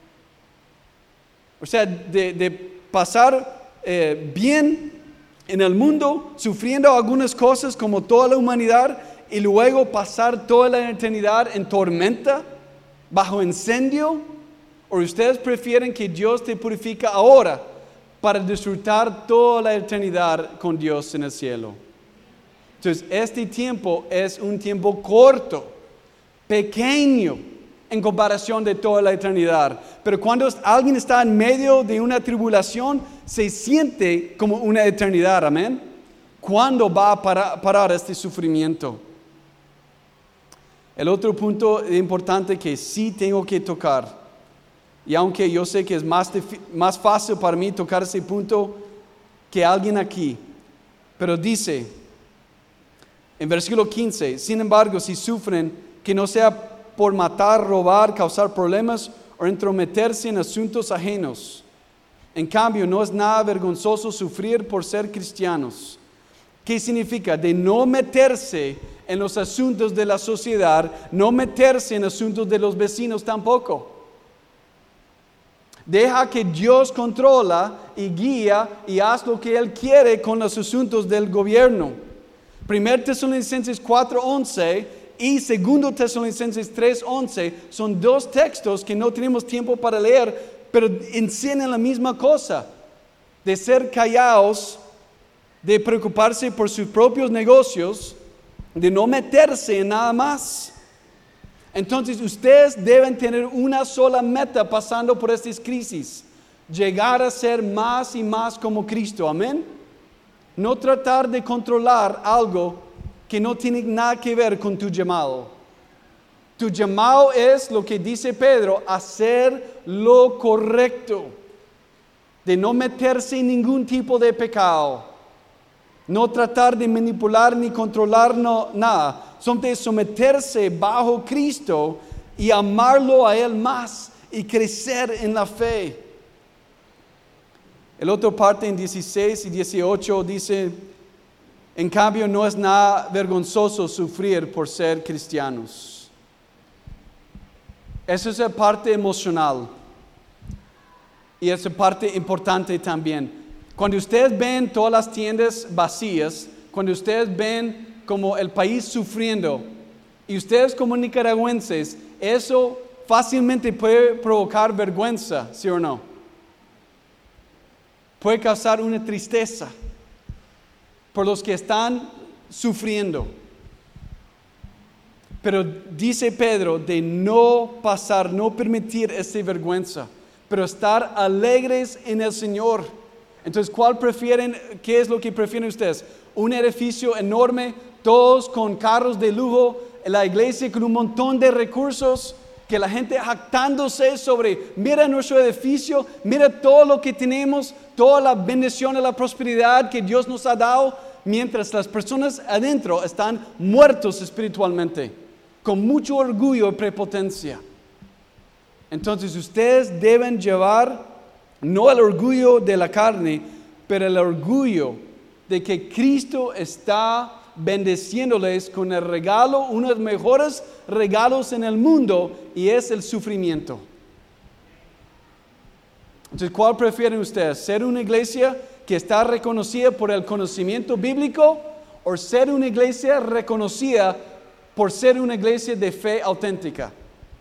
O sea, de, de pasar eh, bien en el mundo, sufriendo algunas cosas como toda la humanidad, y luego pasar toda la eternidad en tormenta, bajo incendio. ¿O ustedes prefieren que Dios te purifique ahora para disfrutar toda la eternidad con Dios en el cielo? Entonces, este tiempo es un tiempo corto, pequeño en comparación de toda la eternidad. Pero cuando alguien está en medio de una tribulación, se siente como una eternidad. Amén. ¿Cuándo va a parar, parar este sufrimiento? El otro punto importante que sí tengo que tocar, y aunque yo sé que es más, más fácil para mí tocar ese punto que alguien aquí, pero dice en versículo quince, sin embargo, si sufren, que no sea por matar, robar, causar problemas o entrometerse en asuntos ajenos. En cambio, no es nada vergonzoso sufrir por ser cristianos. ¿Qué significa? De no meterse en los asuntos de la sociedad, no meterse en asuntos de los vecinos tampoco. Deja que Dios controla y guía y haz lo que Él quiere con los asuntos del gobierno. Primero Tesalonicenses cuatro once y Segundo Tesalonicenses tres once son dos textos que no tenemos tiempo para leer, pero enseñan la misma cosa, de ser callados, de preocuparse por sus propios negocios, de no meterse en nada más. Entonces ustedes deben tener una sola meta pasando por estas crisis: llegar a ser más y más como Cristo. Amén. No tratar de controlar algo que no tiene nada que ver con tu llamado. Tu llamado es lo que dice Pedro: hacer lo correcto, de no meterse en ningún tipo de pecado, no tratar de manipular ni controlar no, nada. Son de someterse bajo Cristo y amarlo a Él más y crecer en la fe. El otro parte en dieciséis y dieciocho dice, en cambio no es nada vergonzoso sufrir por ser cristianos. Esa es la parte emocional. Y esa parte importante también. Cuando ustedes ven todas las tiendas vacías, cuando ustedes ven como el país sufriendo, y ustedes como nicaragüenses, eso fácilmente puede provocar vergüenza, ¿sí o no? Puede causar una tristeza por los que están sufriendo. Pero dice Pedro de no pasar, no permitir esa vergüenza, pero estar alegres en el Señor. Entonces, ¿cuál prefieren? ¿Qué es lo que prefieren ustedes? Un edificio enorme, todos con carros de lujo, la iglesia con un montón de recursos, que la gente jactándose sobre, mira nuestro edificio, mira todo lo que tenemos, toda la bendición y la prosperidad que Dios nos ha dado, mientras las personas adentro están muertos espiritualmente, con mucho orgullo y prepotencia. Entonces ustedes deben llevar no el orgullo de la carne, pero el orgullo de que Cristo está bendeciéndoles con el regalo, uno de los mejores regalos en el mundo, y es el sufrimiento. Entonces, ¿cuál prefieren ustedes? ¿Ser una iglesia que está reconocida por el conocimiento bíblico o ser una iglesia reconocida por ser una iglesia de fe auténtica?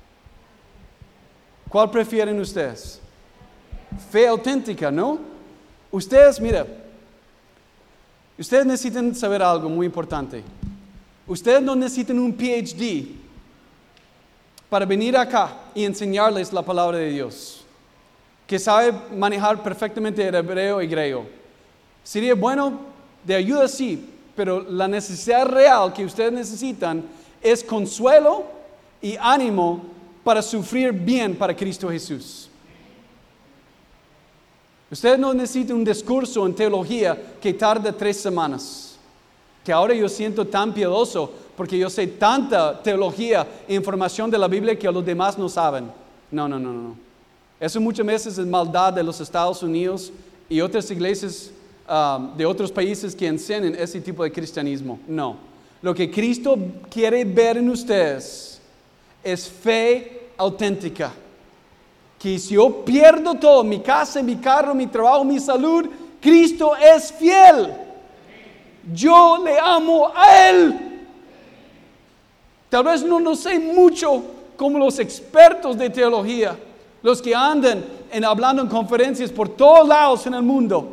¿Cuál prefieren ustedes? Fe auténtica, ¿no? Ustedes, mira, ustedes necesitan saber algo muy importante. Ustedes no necesitan un P H D para venir acá y enseñarles la palabra de Dios, que sabe manejar perfectamente el hebreo y griego. Sería bueno, de ayuda sí, pero la necesidad real que ustedes necesitan es consuelo y ánimo para sufrir bien para Cristo Jesús. Ustedes no necesitan un discurso en teología que tarda tres semanas, que ahora yo siento tan piadoso porque yo sé tanta teología e información de la Biblia que los demás no saben. No, no, no, no. Eso muchas veces es maldad de los Estados Unidos y otras iglesias um, de otros países que enseñan ese tipo de cristianismo. No. Lo que Cristo quiere ver en ustedes es fe auténtica. Que si yo pierdo todo, mi casa, mi carro, mi trabajo, mi salud, Cristo es fiel. Yo le amo a Él. Tal vez no lo sé mucho como los expertos de teología, los que andan en, hablando en conferencias por todos lados en el mundo.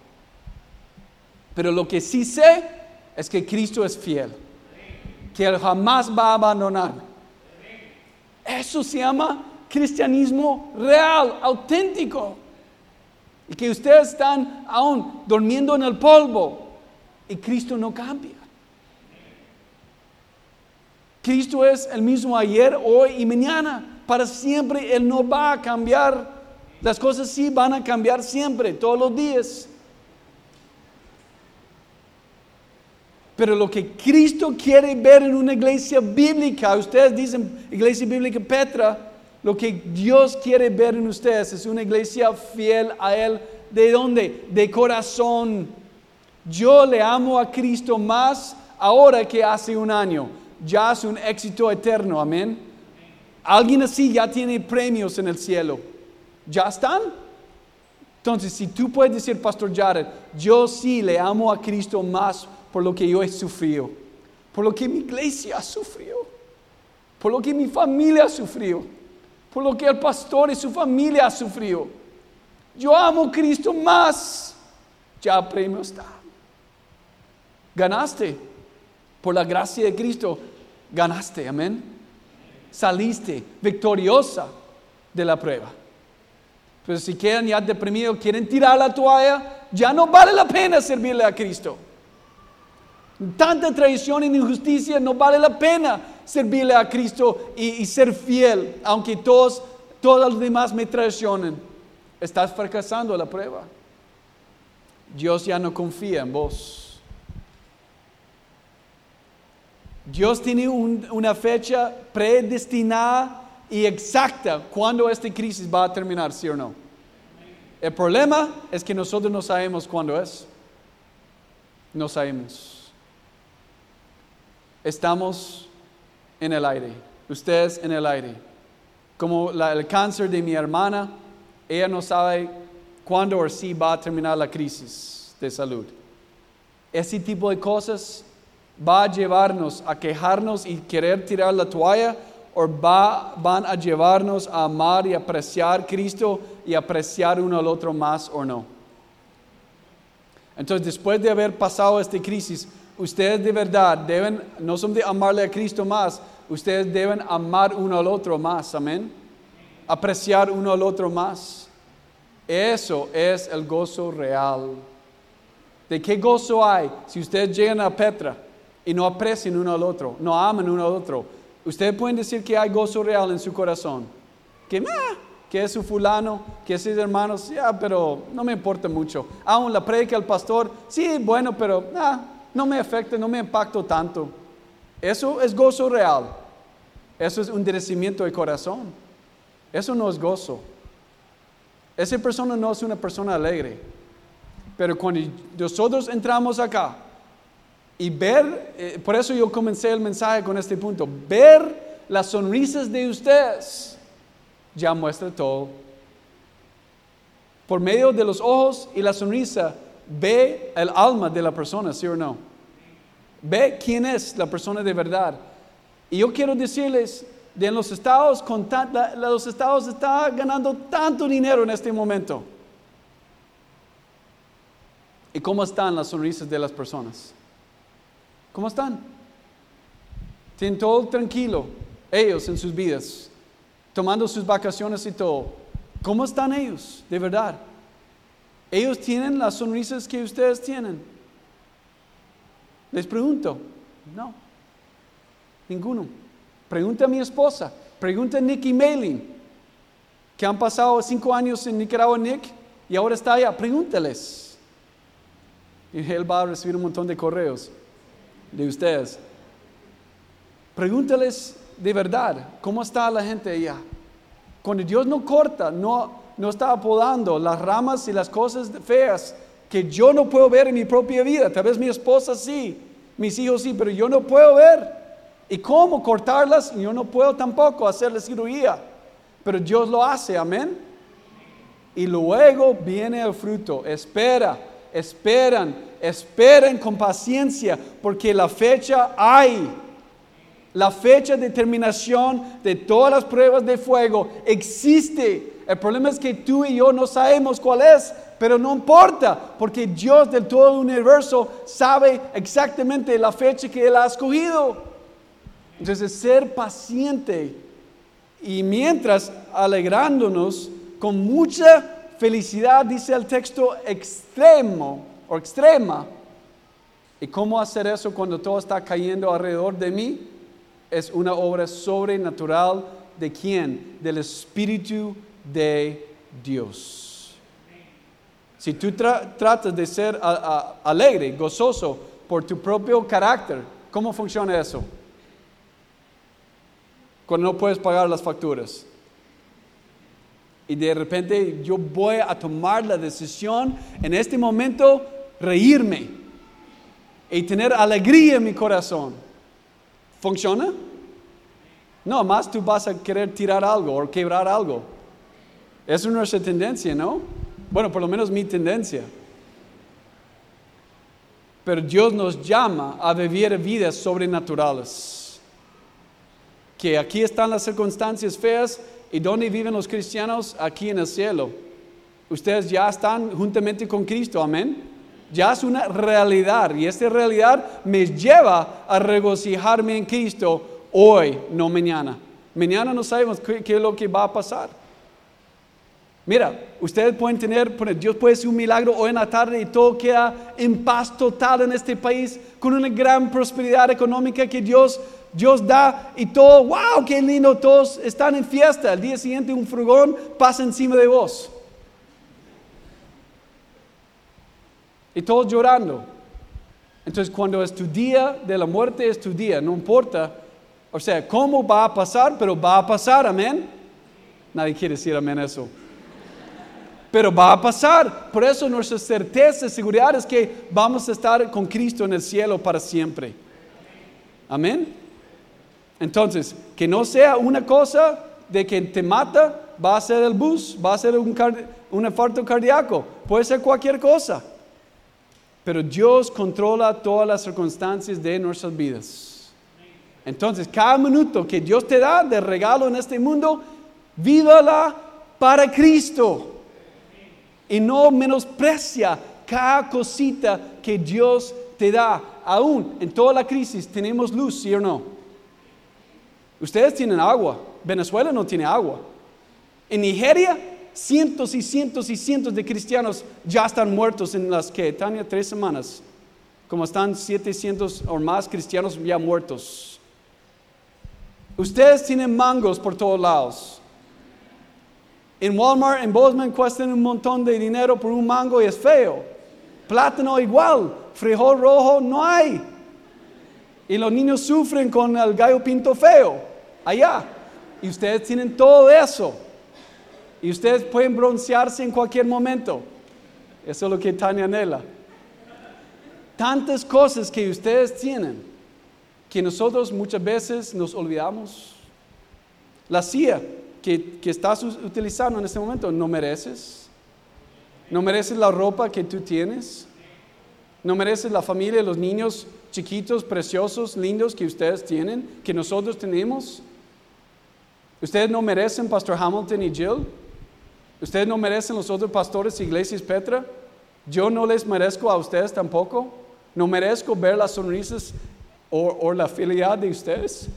Pero lo que sí sé es que Cristo es fiel, que Él jamás va a abandonarme. Eso se llama cristianismo real, auténtico. Y que ustedes están aún durmiendo en el polvo y Cristo no cambia. Cristo es el mismo ayer, hoy y mañana. Para siempre Él no va a cambiar. Las cosas sí van a cambiar siempre, todos los días. Pero lo que Cristo quiere ver en una iglesia bíblica, ustedes dicen iglesia bíblica Petra, lo que Dios quiere ver en ustedes es una iglesia fiel a Él. ¿De dónde? De corazón. Yo le amo a Cristo más ahora que hace un año. Ya es un éxito eterno, amén. Alguien así ya tiene premios en el cielo. ¿Ya están? Entonces, si tú puedes decir, Pastor Jared, yo sí le amo a Cristo más por lo que yo he sufrido, por lo que mi iglesia ha sufrido, por lo que mi familia ha sufrido, por lo que el pastor y su familia ha sufrido. Yo amo a Cristo más. Ya el premio está. Ganaste. Por la gracia de Cristo, ganaste, amén. Saliste victoriosa de la prueba. Pero si quedan ya deprimidos, quieren tirar la toalla, ya no vale la pena servirle a Cristo. Tanta traición y injusticia, no vale la pena servirle a Cristo y, y ser fiel, aunque todos, todos los demás me traicionen. Estás fracasando en la prueba. Dios ya no confía en vos. Dios tiene un, una fecha predestinada y exacta cuando esta crisis va a terminar, ¿sí o no? El problema es que nosotros no sabemos cuándo es. No sabemos. Estamos en el aire. Ustedes en el aire. Como la, el cáncer de mi hermana, ella no sabe cuándo o si va a terminar la crisis de salud. Ese tipo de cosas va a llevarnos a quejarnos y querer tirar la toalla, o va, van a llevarnos a amar y apreciar a Cristo y apreciar uno al otro más o no. Entonces, después de haber pasado esta crisis, ustedes de verdad deben, no son de amarle a Cristo más, ustedes deben amar uno al otro más, amén. Apreciar uno al otro más. Eso es el gozo real. ¿De qué gozo hay si ustedes llegan a Petra y no aprecian uno al otro, no aman uno al otro? Ustedes pueden decir que hay gozo real en su corazón. Que, ah, que es su fulano, que es sus hermanos, ya, pero no me importa mucho. Aún la predica del pastor, sí, bueno, pero ah, no me afecta, no me impacta tanto. Eso es gozo real. Eso es un endurecimiento de corazón. Eso no es gozo. Esa persona no es una persona alegre. Pero cuando nosotros entramos acá y ver, eh, por eso yo comencé el mensaje con este punto, ver las sonrisas de ustedes ya muestra todo. Por medio de los ojos y la sonrisa, ve el alma de la persona, ¿sí o no? Ve quién es la persona de verdad. Y yo quiero decirles, de los estados, con tan, la, los estados están ganando tanto dinero en este momento. ¿Y cómo están las sonrisas de las personas? ¿Cómo están? Tienen todo tranquilo, ellos en sus vidas, tomando sus vacaciones y todo. ¿Cómo están ellos, de verdad? ¿Ellos tienen las sonrisas que ustedes tienen? Les pregunto, no, ninguno. Pregunta a mi esposa, pregunta a Nick y Maylin, que han pasado cinco años en Nicaragua, Nick, y ahora está allá. Pregúntales. Y él va a recibir un montón de correos de ustedes. Pregúntales de verdad, ¿cómo está la gente allá? Cuando Dios no corta, no, no está podando las ramas y las cosas feas que yo no puedo ver en mi propia vida. Tal vez mi esposa sí, mis hijos sí, pero yo no puedo ver. ¿Y cómo cortarlas? Yo no puedo tampoco hacerle cirugía, pero Dios lo hace, amén. Y luego viene el fruto. Espera, esperan, esperen con paciencia, porque la fecha hay. La fecha de terminación de todas las pruebas de fuego existe. El problema es que tú y yo no sabemos cuál es, pero no importa, porque Dios del todo el universo sabe exactamente la fecha que Él ha escogido. Entonces, ser paciente y mientras alegrándonos con mucha felicidad, dice el texto, extremo o extrema. ¿Y cómo hacer eso cuando todo está cayendo alrededor de mí? Es una obra sobrenatural ¿de quién? Del Espíritu de Dios. Si tú tra- tratas de ser a, a, alegre, gozoso por tu propio carácter, ¿cómo funciona eso? Cuando no puedes pagar las facturas. Y de repente yo voy a tomar la decisión en este momento, reírme y tener alegría en mi corazón. ¿Funciona? No, más tú vas a querer tirar algo o quebrar algo. Es nuestra tendencia, ¿no? Bueno, por lo menos mi tendencia. Pero Dios nos llama a vivir vidas sobrenaturales. Que aquí están las circunstancias feas y ¿dónde viven los cristianos? Aquí en el cielo. Ustedes ya están juntamente con Cristo, amén. Ya es una realidad y esta realidad me lleva a regocijarme en Cristo hoy, no mañana. Mañana no sabemos qué, qué es lo que va a pasar. Mira, ustedes pueden tener, Dios puede hacer un milagro hoy en la tarde y todo queda en paz total en este país con una gran prosperidad económica que Dios Dios da y todo, wow, qué lindo, todos están en fiesta. Al día siguiente un furgón pasa encima de vos. Y todos llorando. Entonces cuando es tu día de la muerte, es tu día, no importa. O sea, ¿cómo va a pasar? Pero va a pasar, amén. Nadie quiere decir amén eso. pero va a pasar. Por eso nuestra certeza y seguridad es que vamos a estar con Cristo en el cielo para siempre. Amén. Entonces, que no sea una cosa de que te mata, va a ser el bus, va a ser un, card- un infarto cardíaco, puede ser cualquier cosa. Pero Dios controla todas las circunstancias de nuestras vidas. Entonces, cada minuto que Dios te da de regalo en este mundo, vívala para Cristo. Y no menosprecia cada cosita que Dios te da. Aún en toda la crisis tenemos luz, ¿sí o no? Ustedes tienen agua. Venezuela no tiene agua. En Nigeria, cientos y cientos y cientos de cristianos ya están muertos en las que, Tania, tres semanas. Como están setecientos o más cristianos ya muertos. Ustedes tienen mangos por todos lados. En Walmart, en Bozeman, cuestan un montón de dinero por un mango y es feo. Plátano igual, frijol rojo no hay. Y los niños sufren con el gallo pinto feo allá. Y ustedes tienen todo eso. Y ustedes pueden broncearse en cualquier momento. Eso es lo que Tania anhela. Tantas cosas que ustedes tienen que nosotros muchas veces nos olvidamos. La silla que, que estás utilizando en este momento, no mereces. No mereces la ropa que tú tienes. No mereces la familia, los niños chiquitos, preciosos, lindos que ustedes tienen, que nosotros tenemos. Ustedes no merecen Pastor Hamilton y Jill. Ustedes no merecen los otros pastores, Iglesias Petra. Yo no les merezco a ustedes tampoco. No merezco ver las sonrisas o, o la felicidad de ustedes.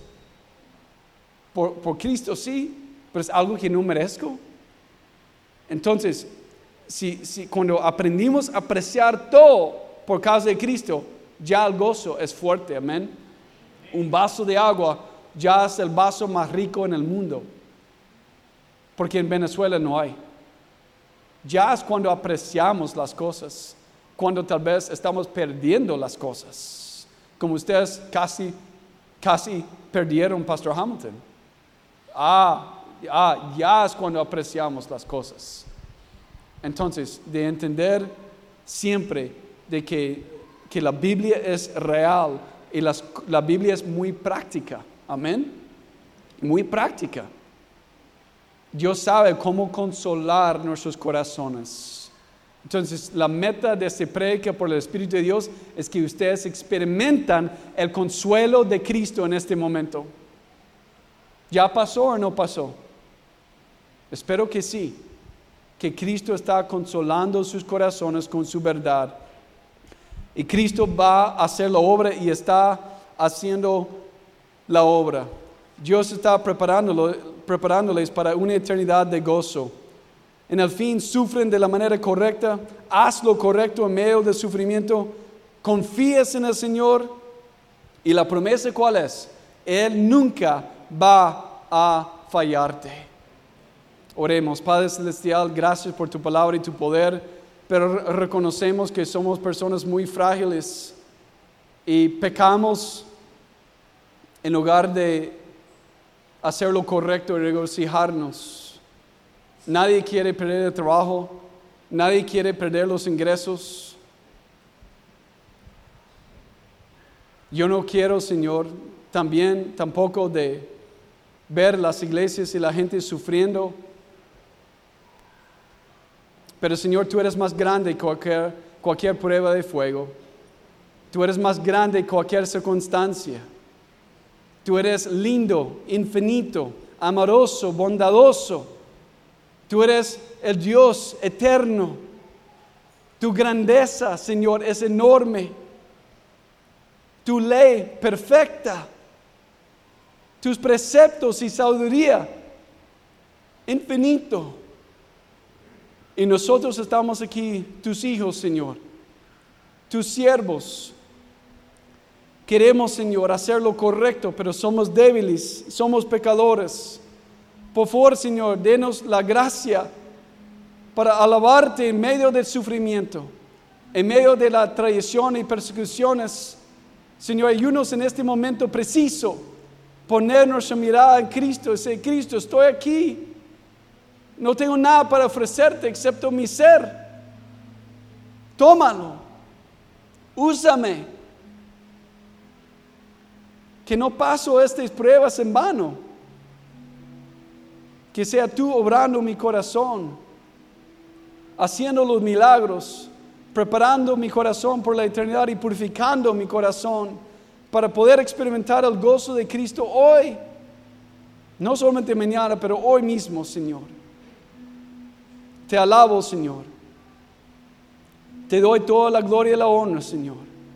Por, por Cristo sí, pero es algo que no merezco. Entonces, si, si cuando aprendimos a apreciar todo por causa de Cristo, ya el gozo es fuerte, amén. Un vaso de agua ya es el vaso más rico en el mundo, porque en Venezuela no hay. Ya es cuando apreciamos las cosas, cuando tal vez estamos perdiendo las cosas, como ustedes casi, casi perdieron Pastor Hamilton. Ah, ah, ya es cuando apreciamos las cosas. Entonces, de entender siempre de que, que la Biblia es real y las, la Biblia es muy práctica. Amén. Muy práctica. Dios sabe cómo consolar nuestros corazones. Entonces, la meta de este predica por el Espíritu de Dios es que ustedes experimentan el consuelo de Cristo en este momento. ¿Ya pasó o no pasó? Espero que sí. Que Cristo está consolando sus corazones con su verdad. Y Cristo va a hacer la obra y está haciendo la obra. Dios está preparándolo, preparándoles para una eternidad de gozo. En el fin sufren de la manera correcta. Haz lo correcto en medio del sufrimiento. Confíes en el Señor. Y la promesa, ¿cuál es? Él nunca va a fallarte. Oremos. Padre Celestial, gracias por tu palabra y tu poder, pero reconocemos que somos personas muy frágiles y pecamos en lugar de hacer lo correcto y regocijarnos. Nadie quiere perder el trabajo, nadie quiere perder los ingresos. Yo no quiero, Señor, también tampoco de ver las iglesias y la gente sufriendo. Pero Señor, tú eres más grande que cualquier, cualquier prueba de fuego. Tú eres más grande que cualquier circunstancia. Tú eres lindo, infinito, amoroso, bondadoso. Tú eres el Dios eterno. Tu grandeza, Señor, es enorme. Tu ley perfecta. Tus preceptos y sabiduría, infinito. Y nosotros estamos aquí, tus hijos, Señor, tus siervos. Queremos, Señor, hacer lo correcto, pero somos débiles, somos pecadores. Por favor, Señor, denos la gracia para alabarte en medio del sufrimiento, en medio de la traición y persecuciones. Señor, ayúdanos en este momento preciso, poner nuestra mirada en Cristo y decir, Cristo, estoy aquí. No tengo nada para ofrecerte excepto mi ser. Tómalo. Úsame. Que no paso estas pruebas en vano. Que sea tú obrando mi corazón, haciendo los milagros, preparando mi corazón por la eternidad y purificando mi corazón para poder experimentar el gozo de Cristo hoy. No solamente mañana, pero hoy mismo, Señor. Te alabo, Señor. Te doy toda la gloria y la honra, Señor.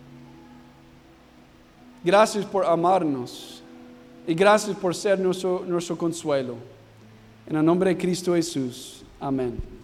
Gracias por amarnos y gracias por ser nuestro, nuestro consuelo. En el nombre de Cristo Jesús. Amén.